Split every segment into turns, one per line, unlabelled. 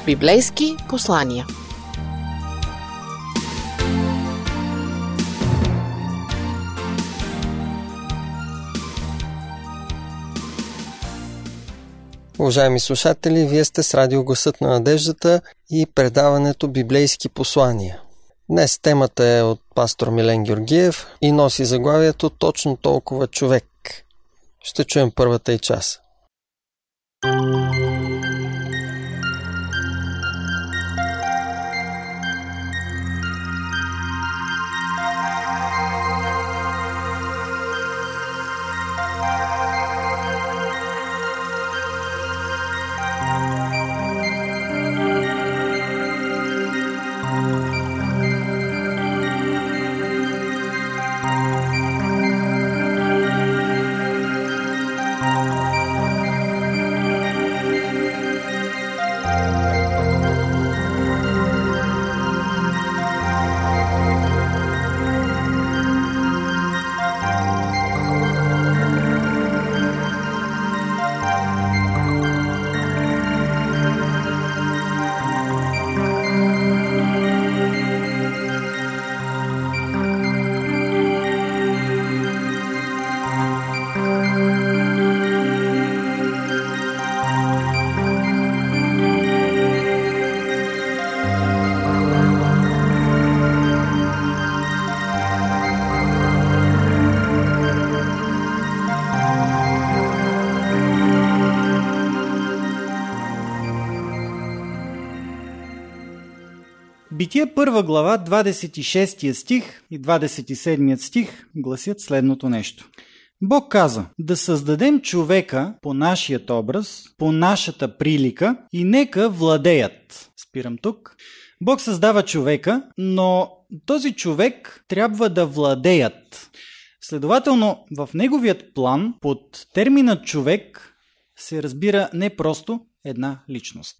Библейски послания.
Уважаеми слушатели, вие сте с радио Гласът на надеждата и предаването Библейски послания. Днес темата е от пастор Милен Георгиев и носи заглавието "Точно толкова човек". Ще чуем първата и част.
Битие 1 глава, 26 стих и 27 стих гласят следното нещо. Бог каза: да създадем човека по нашият образ, по нашата прилика и нека владеят. Спирам тук. Бог създава човека, но този човек трябва да владеят. Следователно, в неговият план под термина човек се разбира не просто една личност.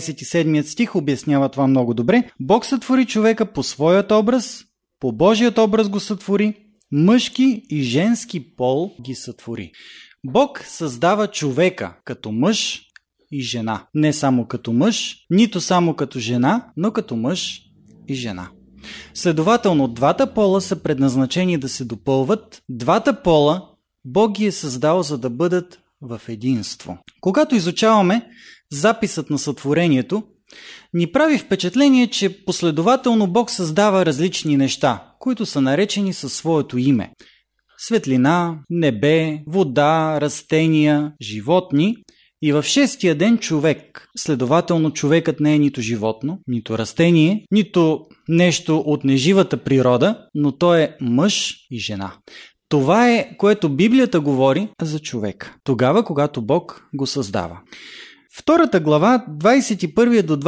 27 стих обяснява това много добре. Бог сътвори човека по своят образ, по Божият образ го сътвори, мъжки и женски пол ги сътвори. Бог създава човека като мъж и жена. Не само като мъж, нито само като жена, но като мъж и жена. Следователно, двата пола са предназначени да се допълват. Двата пола Бог ги е създал, за да бъдат в единство. Когато изучаваме записът на сътворението, ни прави впечатление, че последователно Бог създава различни неща, които са наречени със своето име. Светлина, небе, вода, растения, животни и в шестия ден човек. Следователно човекът не е нито животно, нито растение, нито нещо от неживата природа, но той е мъж и жена. Това е, което Библията говори за човека, тогава, когато Бог го създава. Втората глава, 21 до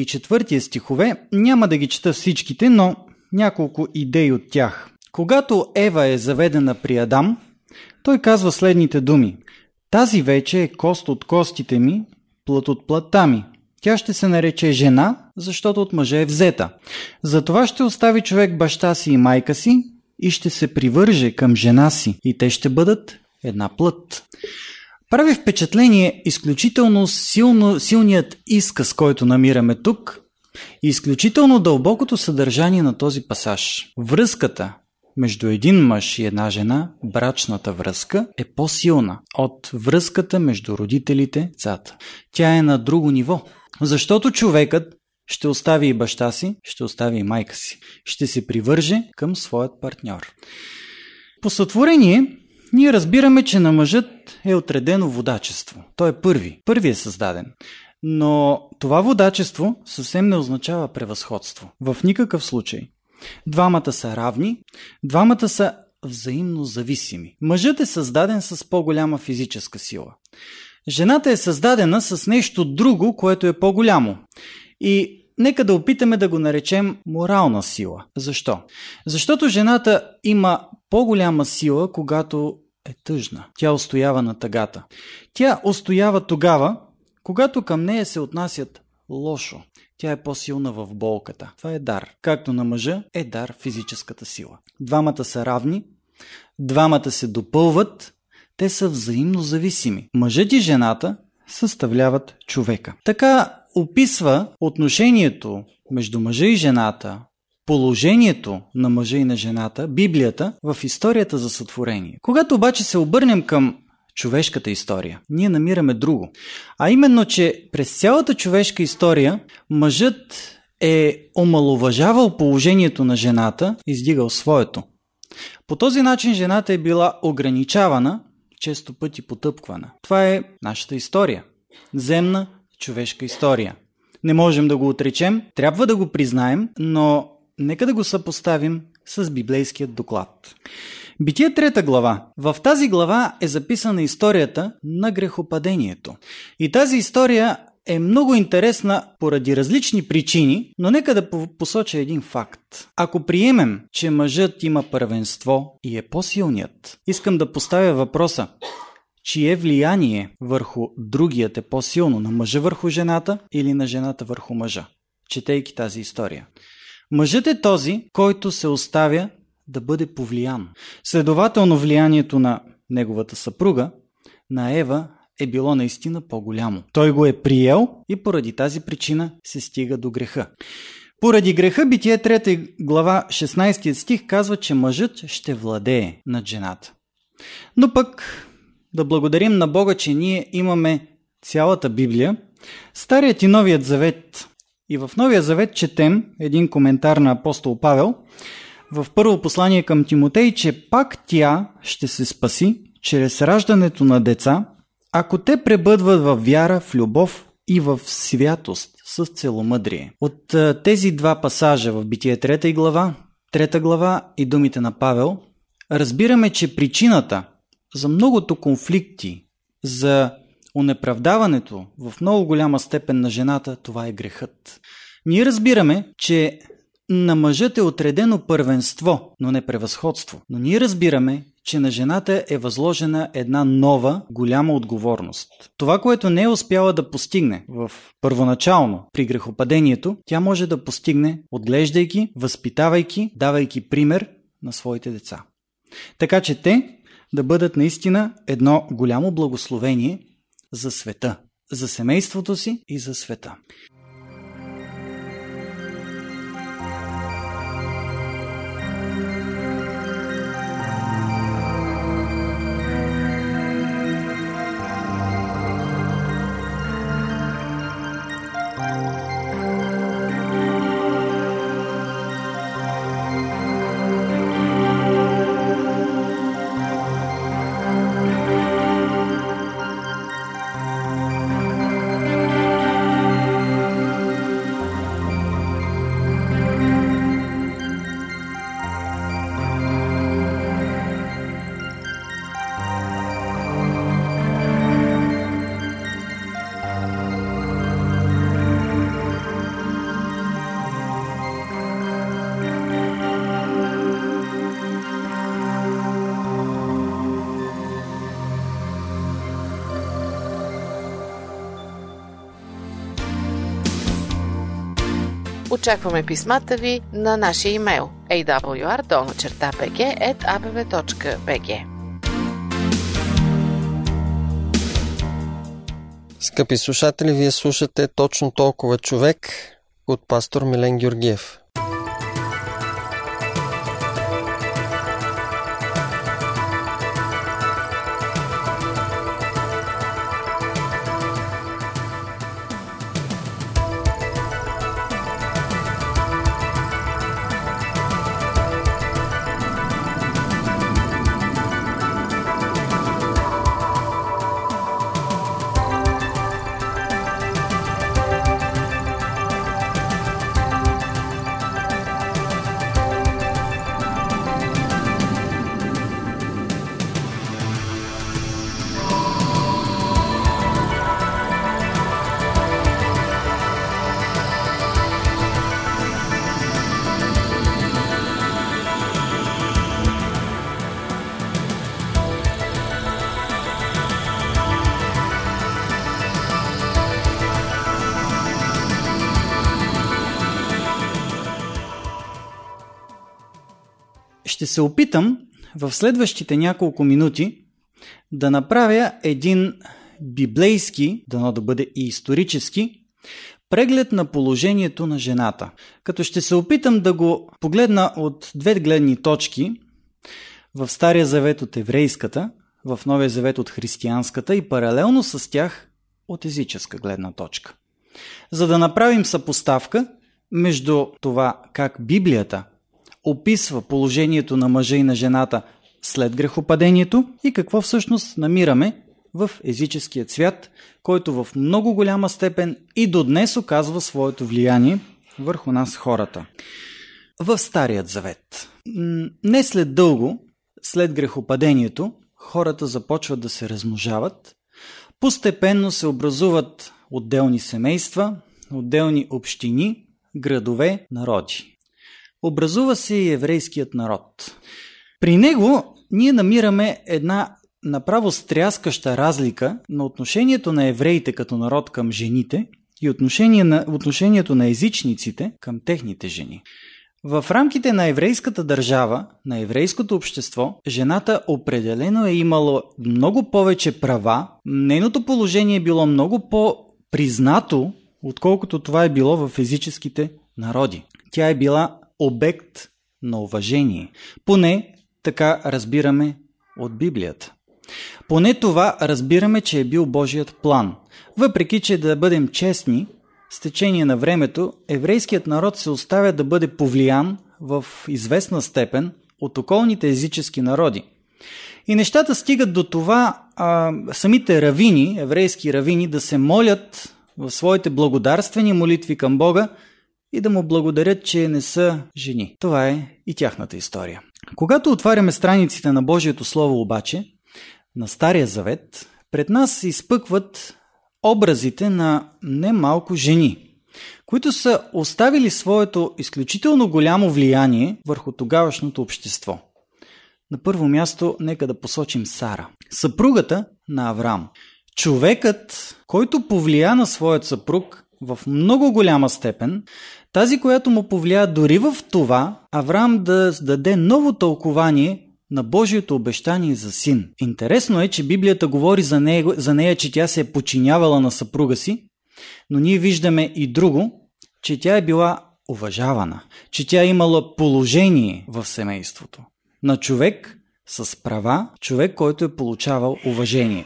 24 стихове, няма да ги чета всичките, но няколко идеи от тях. Когато Ева е заведена при Адам, той казва следните думи: тази вече е кост от костите ми, плът от плътта ми. Тя ще се нарече жена, защото от мъжа е взета. Затова ще остави човек баща си и майка си и ще се привърже към жена си, и те ще бъдат една плът. Прави впечатление изключително силният изказ, който намираме тук, и изключително дълбокото съдържание на този пасаж. Връзката между един мъж и една жена, брачната връзка, е по-силна от връзката между родителите и децата. Тя е на друго ниво, защото човекът ще остави и баща си, ще остави и майка си. Ще се привърже към своят партньор. По сътворение ние разбираме, че на мъжът е отредено водачество. Той е първи. Първи е създаден. Но това водачество съвсем не означава превъзходство. В никакъв случай. Двамата са равни, двамата са взаимно зависими. Мъжът е създаден с по-голяма физическа сила. Жената е създадена с нещо друго, което е по-голямо. И нека да опитаме да го наречем морална сила. Защо? Защото жената има по-голяма сила, когато е тъжна. Тя устоява на тъгата. Тя устоява тогава, когато към нея се отнасят лошо. Тя е по-силна в болката. Това е дар. Както на мъжа е дар физическата сила. Двамата са равни, двамата се допълват, те са взаимно зависими. Мъжът и жената съставляват човека. Така описва отношението между мъжа и жената, положението на мъжа и на жената, Библията, в историята за сътворение. Когато обаче се обърнем към човешката история, ние намираме друго. А именно, че през цялата човешка история мъжът е омаловажавал положението на жената, издигал своето. По този начин жената е била ограничавана, често пъти потъпквана. Това е нашата история. Земна човешка история. Не можем да го отречем, трябва да го признаем, но нека да го съпоставим с библейският доклад. Битие 3 глава. В тази глава е записана историята на грехопадението. И тази история е много интересна поради различни причини, но нека да посоча един факт. Ако приемем, че мъжът има първенство и е по-силният, искам да поставя въпроса: чие влияние върху другият е по-силно, на мъжа върху жената или на жената върху мъжа, четейки тази история? Мъжът е този, който се оставя да бъде повлиян. Следователно, влиянието на неговата съпруга, на Ева, е било наистина по-голямо. Той го е приел и поради тази причина се стига до греха. Поради греха, Битие 3 глава 16 стих казва, че мъжът ще владее над жената. Но пък да благодарим на Бога, че ние имаме цялата Библия, Старият и Новият завет. И в Новия завет четем един коментар на апостол Павел в първо послание към Тимотей, че пак тя ще се спаси чрез раждането на деца, ако те пребъдват във вяра, в любов и в святост с целомъдрие. От тези два пасажа в Битие 3 глава и думите на Павел, разбираме, че причината за многото конфликти, за онеправдаването в много голяма степен на жената, това е грехът. Ние разбираме, че на мъжът е отредено първенство, но не превъзходство. Но ние разбираме, че на жената е възложена една нова, голяма отговорност. Това, което не е успяла да постигне в първоначално при грехопадението, тя може да постигне, отглеждайки, възпитавайки, давайки пример на своите деца. Така че те да бъдат наистина едно голямо благословение за света, за семейството си и за света.
Очакваме писмата ви на нашия имейл awr@abv.bg.
Скъпи слушатели, вие слушате Точно толкова човек от пастор Милен Георгиев.
Ще се опитам в следващите няколко минути да направя един библейски, дано да бъде и исторически, преглед на положението на жената. Като ще се опитам да го погледна от две гледни точки, в Стария завет от еврейската, в Новия завет от християнската и паралелно с тях от езическа гледна точка. За да направим съпоставка между това как Библията описва положението на мъжа и на жената след грехопадението и какво всъщност намираме в езическия свят, който в много голяма степен и до днес оказва своето влияние върху нас хората. В Старият завет. Не след дълго, след грехопадението, хората започват да се размножават, постепенно се образуват отделни семейства, отделни общини, градове, народи. Образува се и еврейският народ. При него ние намираме една направо стряскаща разлика на отношението на евреите като народ към жените и отношението на езичниците към техните жени. В рамките на еврейската държава, на еврейското общество, жената определено е имала много повече права, нейното положение е било много по-признато, отколкото това е било в езическите народи. Тя е била обект на уважение. Поне така разбираме от Библията. Поне това разбираме, че е бил Божият план. Въпреки че, да бъдем честни, с течение на времето еврейският народ се оставя да бъде повлиян в известна степен от околните езически народи. И нещата стигат до това самите равини, еврейски равини, да се молят в своите благодарствени молитви към Бога и да му благодарят, че не са жени. Това е и тяхната история. Когато отваряме страниците на Божието Слово обаче, на Стария завет, пред нас се изпъкват образите на немалко жени, които са оставили своето изключително голямо влияние върху тогавашното общество. На първо място, нека да посочим Сара, съпругата на Авраам. Човекът, който повлия на своят съпруг в много голяма степен, тази, която му повлия дори в това, Авраам да даде ново тълкование на Божието обещание за син. Интересно е, че Библията говори за нея, че тя се е подчинявала на съпруга си, но ние виждаме и друго, че тя е била уважавана, че тя е имала положение в семейството. На човек с права, човек, който е получавал уважение.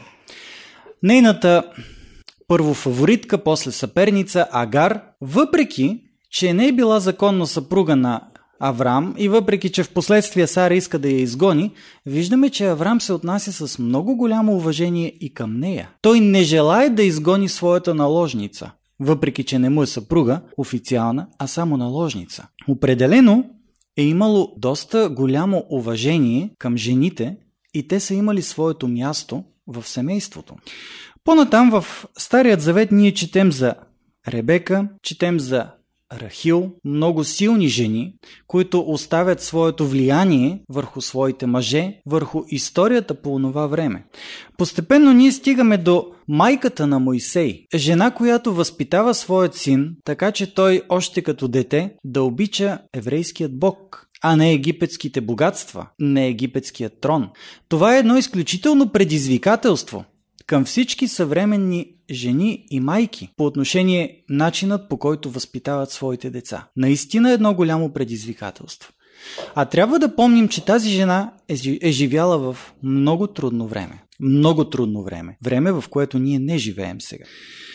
Нейната първо фаворитка, после съперница Агар, въпреки че не е била законна съпруга на Авраам и въпреки че в последствие Сара иска да я изгони, виждаме, че Авраам се отнася с много голямо уважение и към нея. Той не желае да изгони своята наложница, въпреки че не му е съпруга официална, а само наложница. Определено е имало доста голямо уважение към жените и те са имали своето място в семейството. По-натам в Старият завет ние четем за Ребека, четем за Рахил, много силни жени, които оставят своето влияние върху своите мъже, върху историята по онова време. Постепенно ние стигаме до майката на Мойсей, жена, която възпитава своят син, така че той още като дете да обича еврейският Бог, а не египетските богатства, не египетският трон. Това е едно изключително предизвикателство към всички съвременни жени и майки по отношение начинът, по който възпитават своите деца. Наистина е едно голямо предизвикателство. А трябва да помним, че тази жена е живяла в много трудно време. Много трудно време. Време, в което ние не живеем сега.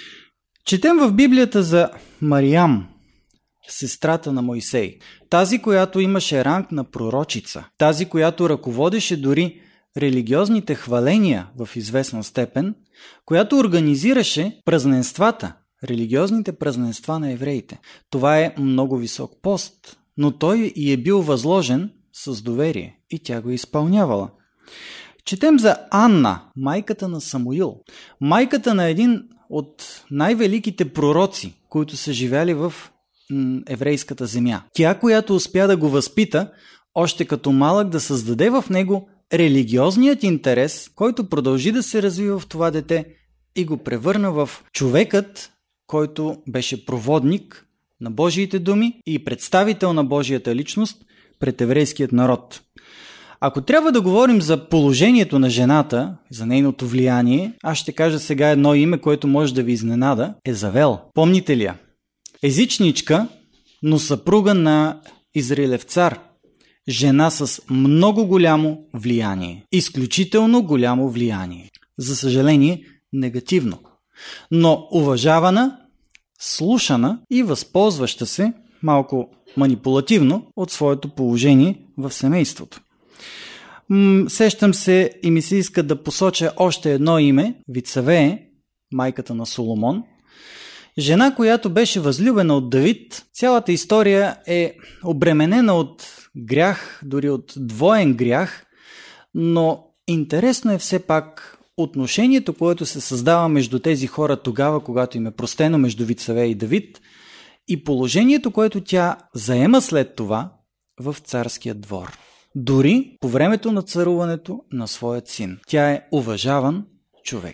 Четем в Библията за Мариам, сестрата на Мойсей. Тази, която имаше ранг на пророчица. Тази, която ръководеше дори религиозните хваления в известна степен, която организираше празненствата, религиозните празненства на евреите. Това е много висок пост, но той ѝ е бил възложен с доверие и тя го е изпълнявала. Четем за Анна, майката на Самуил, майката на един от най-великите пророци, които са живяли в еврейската земя. Тя, която успя да го възпита, още като малък да създаде в него религиозният интерес, който продължи да се развива в това дете и го превърна в човекът, който беше проводник на Божиите думи и представител на Божията личност пред еврейският народ. Ако трябва да говорим за положението на жената, за нейното влияние, аз ще кажа сега едно име, което може да ви изненада – Езавел. Помните ли я? Езичничка, но съпруга на Израилев цар. Жена с много голямо влияние. Изключително голямо влияние. За съжаление, негативно. Но уважавана, слушана и възползваща се малко манипулативно от своето положение в семейството. Сещам се и ми се иска да посоча още едно име, Вицавее, майката на Соломон. Жена, която беше възлюбена от Давид. Цялата история е обременена от грях, дори от двоен грях, но интересно е все пак отношението, което се създава между тези хора тогава, когато им е простено, между Вицавее и Давид, и положението, което тя заема след това в царския двор. Дори по времето на царуването на своят син. Тя е уважаван човек.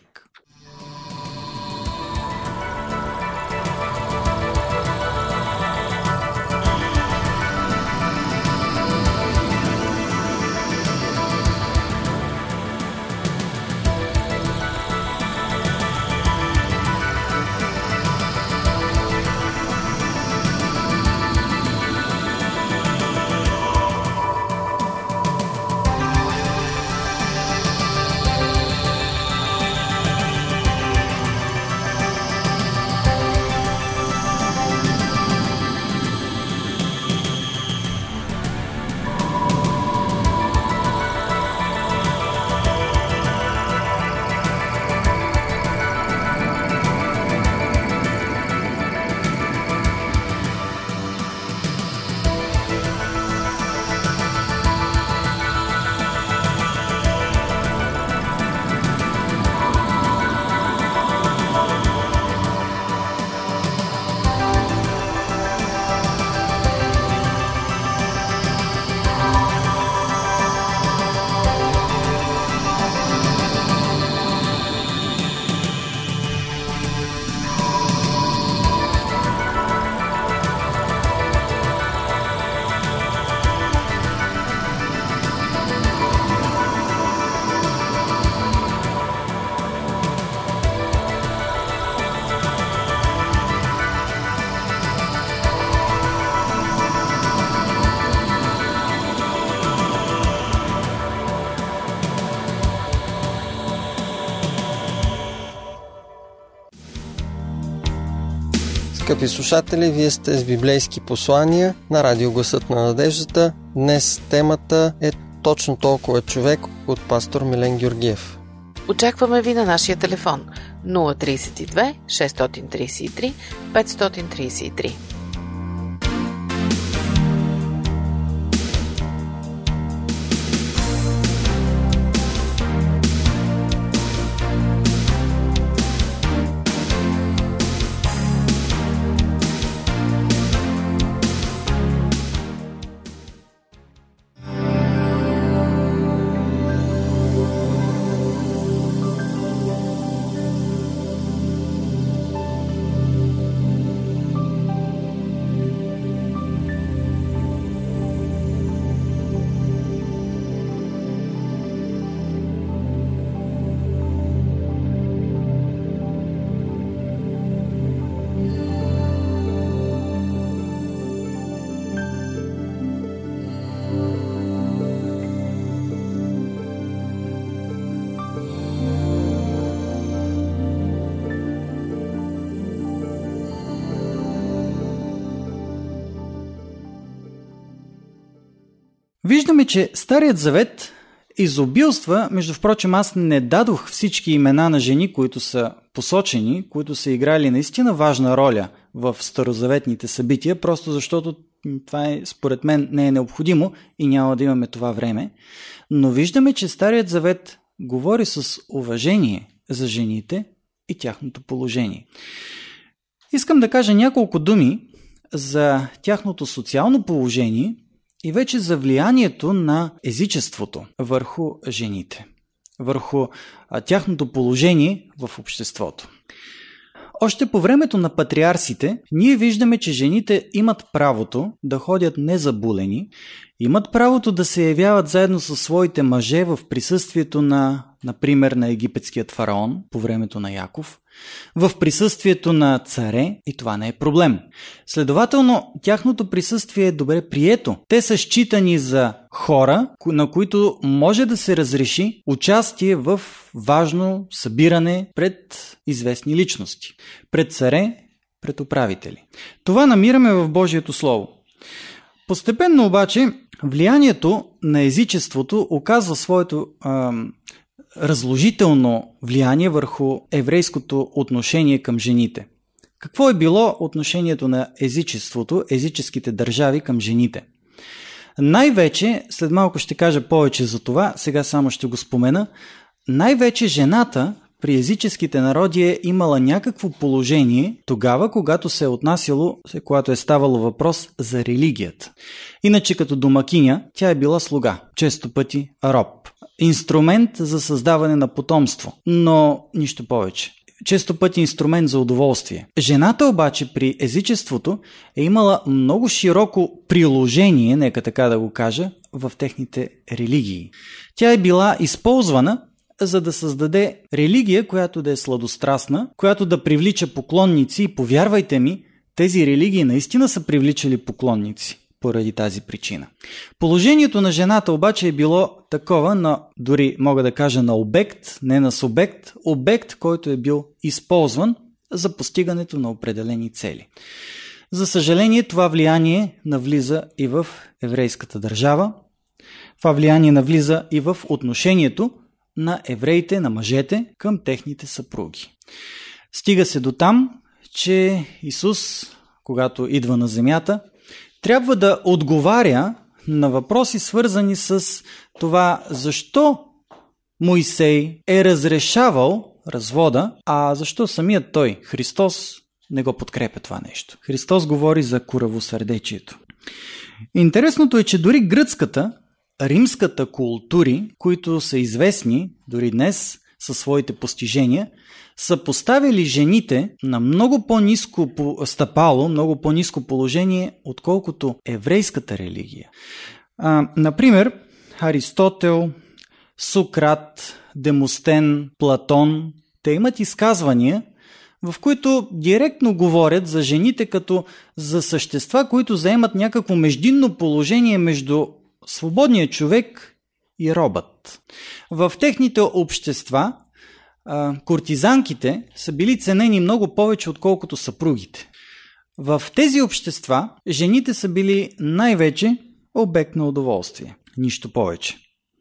Скъпи слушатели, вие сте с библейски послания на радио Гласът на надеждата. Днес темата е точно толкова човек от пастор Милен Георгиев.
Очакваме ви на нашия телефон 032 633 533.
Виждаме, че Старият завет изобилства, между впрочем аз не дадох всички имена на жени, които са посочени, които са играли наистина важна роля в старозаветните събития, просто защото това според мен не е необходимо и няма да имаме това време. Но виждаме, че Старият завет говори с уважение за жените и тяхното положение. Искам да кажа няколко думи за тяхното социално положение и вече за влиянието на езичеството върху жените, върху тяхното положение в обществото. Още по времето на патриарсите ние виждаме, че жените имат правото да ходят незабулени имат правото да се явяват заедно със своите мъже в присъствието например, на египетският фараон по времето на Яков, в присъствието на царе, и това не е проблем. Следователно, тяхното присъствие е добре прието. Те са считани за хора, на които може да се разреши участие в важно събиране пред известни личности, пред царе, пред управители. Това намираме в Божието Слово. Постепенно обаче, влиянието на езичеството оказва своето разложително влияние върху еврейското отношение към жените. Какво е било отношението на езичеството, езическите държави към жените? Най-вече, след малко ще кажа повече за това, сега само ще го спомена, най-вече жената при езическите народи е имала някакво положение тогава, когато се е отнасяло, когато е ставало въпрос за религията. Иначе като домакиня, тя е била слуга, често пъти роб. Инструмент за създаване на потомство, но нищо повече. Често пъти инструмент за удоволствие. Жената обаче при езичеството е имала много широко приложение, нека така да го кажа, в техните религии. Тя е била използвана за да създаде религия, която да е сладострастна, която да привлича поклонници, и повярвайте ми, тези религии наистина са привличали поклонници поради тази причина. Положението на жената обаче е било такова, дори мога да кажа на обект, не на субект, обект, който е бил използван за постигането на определени цели. За съжаление, това влияние навлиза и в еврейската държава, това влияние навлиза и в отношението на евреите, на мъжете към техните съпруги. Стига се до там, че Исус, когато идва на земята, трябва да отговаря на въпроси, свързани с това защо Моисей е разрешавал развода, а защо самият той, Христос, не го подкрепя това нещо. Христос говори за коравосърдечието. Интересното е, че дори гръцката, римската култури, които са известни дори днес със своите постижения, са поставили жените на много по-ниско стъпало, много по-ниско положение, отколкото еврейската религия. Например, Аристотел, Сократ, Демостен, Платон, те имат изказвания, в които директно говорят за жените като за същества, които заемат някакво междинно положение между свободния човек и робът. В техните общества куртизанките са били ценени много повече, отколкото съпругите. В тези общества жените са били най-вече обект на удоволствие. Нищо повече.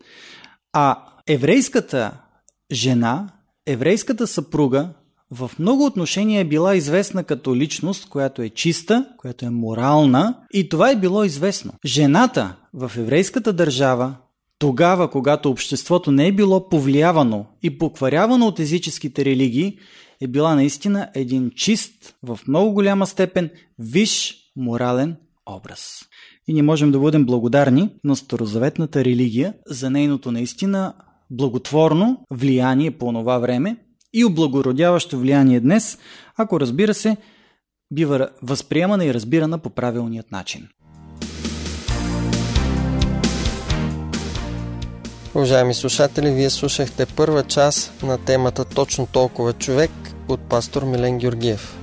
А еврейската жена, еврейската съпруга в много отношения е била известна като личност, която е чиста, която е морална, и това е било известно. Жената в еврейската държава, тогава, когато обществото не е било повлиявано и покварявано от езическите религии, е била наистина един чист, в много голяма степен, висш морален образ. И ние можем да бъдем благодарни на старозаветната религия за нейното наистина благотворно влияние по това време и облагородяващо влияние днес, ако, разбира се, бива възприемана и разбирана по правилният начин.
Уважаеми слушатели, вие слушахте първа част на темата "Точно толкова човек" от пастор Милен Георгиев.